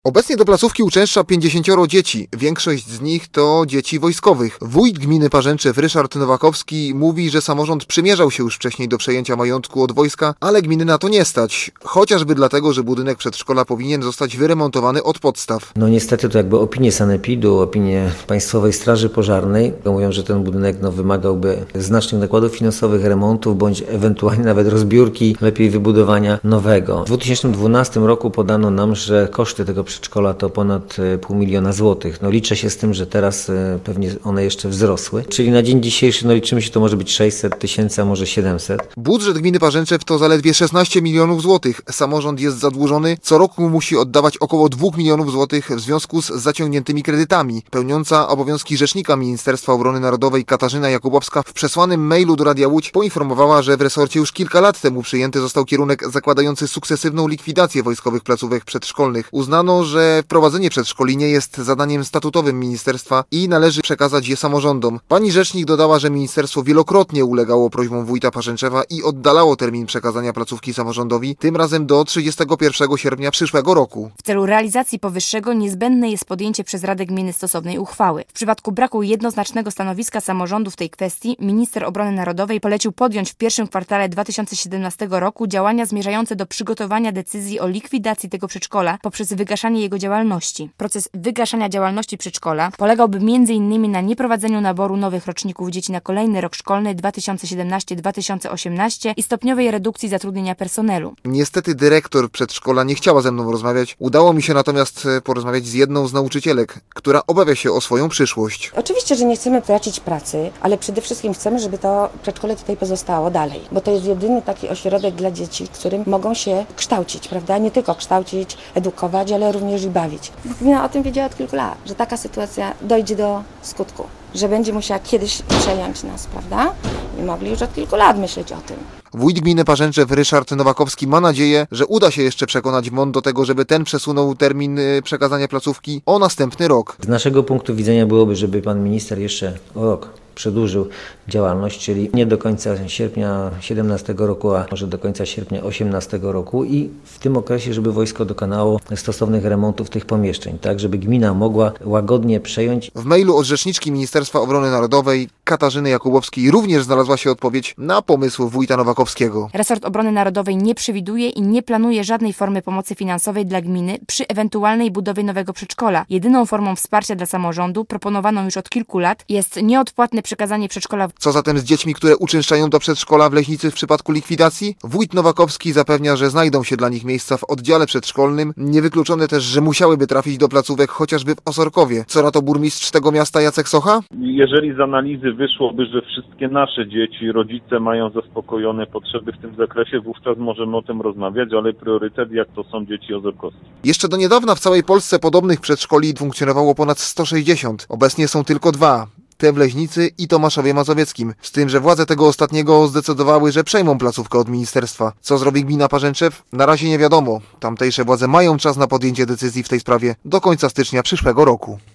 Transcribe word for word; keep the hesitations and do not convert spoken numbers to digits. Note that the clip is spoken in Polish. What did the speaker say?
Obecnie do placówki uczęszcza pięćdziesięcioro dzieci. Większość z nich to dzieci wojskowych. Wójt gminy Parzęczew Ryszard Nowakowski mówi, że samorząd przymierzał się już wcześniej do przejęcia majątku od wojska, ale gminy na to nie stać. Chociażby dlatego, że budynek przedszkola powinien zostać wyremontowany od podstaw. No niestety to jakby opinie sanepidu, opinie Państwowej Straży Pożarnej mówią, że ten budynek no, wymagałby znacznych nakładów finansowych, remontów, bądź ewentualnie nawet rozbiórki, lepiej wybudowania nowego. W dwa tysiące dwunastym roku podano nam, że koszty tego przedszkola to ponad pół miliona złotych. No liczę się z tym, że teraz pewnie one jeszcze wzrosły. Czyli na dzień dzisiejszy no liczymy się, to może być sześćset tysięcy, a może siedemset. Budżet gminy Parzęczew to zaledwie szesnaście milionów złotych. Samorząd jest zadłużony. Co roku musi oddawać około dwóch milionów złotych w związku z zaciągniętymi kredytami. Pełniąca obowiązki rzecznika Ministerstwa Obrony Narodowej Katarzyna Jakubowska w przesłanym mailu do Radia Łódź poinformowała, że w resorcie już kilka lat temu przyjęty został kierunek zakładający sukcesywną likwidację wojskowych placówek przedszkolnych. Uznano, że prowadzenie przedszkoli nie jest zadaniem statutowym ministerstwa i należy przekazać je samorządom. Pani rzecznik dodała, że ministerstwo wielokrotnie ulegało prośbom wójta Parzęczewa i oddalało termin przekazania placówki samorządowi, tym razem do trzydziestego pierwszego sierpnia przyszłego roku. W celu realizacji powyższego niezbędne jest podjęcie przez Radę Gminy stosownej uchwały. W przypadku braku jednoznacznego stanowiska samorządu w tej kwestii minister obrony narodowej polecił podjąć w pierwszym kwartale dwa tysiące siedemnastego roku działania zmierzające do przygotowania decyzji o likwidacji tego przedszkola poprzez wygaszanie jego działalności. Proces wygaszania działalności przedszkola polegałby między innymi na nieprowadzeniu naboru nowych roczników dzieci na kolejny rok szkolny dwa tysiące siedemnasty dwa tysiące osiemnasty i stopniowej redukcji zatrudnienia personelu. Niestety dyrektor przedszkola nie chciała ze mną rozmawiać. Udało mi się natomiast porozmawiać z jedną z nauczycielek, która obawia się o swoją przyszłość. Oczywiście, że nie chcemy tracić pracy, ale przede wszystkim chcemy, żeby to przedszkole tutaj pozostało dalej, bo to jest jedyny taki ośrodek dla dzieci, w którym mogą się kształcić, prawda? Nie tylko kształcić, edukować, ale również i bawić. Gmina o tym wiedziała od kilku lat, że taka sytuacja dojdzie do skutku, że będzie musiała kiedyś przejąć nas, prawda? I mogli już od kilku lat myśleć o tym. Wójt gminy Parzęczew Ryszard Nowakowski ma nadzieję, że uda się jeszcze przekonać M O N do tego, żeby ten przesunął termin przekazania placówki o następny rok. Z naszego punktu widzenia byłoby, żeby pan minister jeszcze o rok przedłużył działalność, czyli nie do końca sierpnia siedemnastego roku, a może do końca sierpnia osiemnastego roku i w tym okresie, żeby wojsko dokonało stosownych remontów tych pomieszczeń, tak żeby gmina mogła łagodnie przejąć. W mailu od rzeczniczki Ministerstwa Obrony Narodowej Katarzyny Jakubowskiej również znalazła się odpowiedź na pomysł wójta Nowakowskiego. Resort Obrony Narodowej nie przewiduje i nie planuje żadnej formy pomocy finansowej dla gminy przy ewentualnej budowie nowego przedszkola. Jedyną formą wsparcia dla samorządu, proponowaną już od kilku lat, jest nieodpłatne przekazanie przedszkola. Co zatem z dziećmi, które uczęszczają do przedszkola w Leśnicy w przypadku likwidacji? Wójt Nowakowski zapewnia, że znajdą się dla nich miejsca w oddziale przedszkolnym. Niewykluczone też, że musiałyby trafić do placówek chociażby w Osorkowie. Co na to burmistrz tego miasta Jacek Socha? Jeżeli z analizy wyszłoby, że wszystkie nasze dzieci, rodzice mają zaspokojone potrzeby w tym zakresie, wówczas możemy o tym rozmawiać, ale priorytet jak to są dzieci ozorkowskie. Jeszcze do niedawna w całej Polsce podobnych przedszkoli funkcjonowało ponad sto sześćdziesiąt. Obecnie są tylko dwa. Te w Leśnicy i Tomaszowie Mazowieckim. Z tym, że władze tego ostatniego zdecydowały, że przejmą placówkę od ministerstwa. Co zrobi gmina Parzęczew? Na razie nie wiadomo. Tamtejsze władze mają czas na podjęcie decyzji w tej sprawie do końca stycznia przyszłego roku.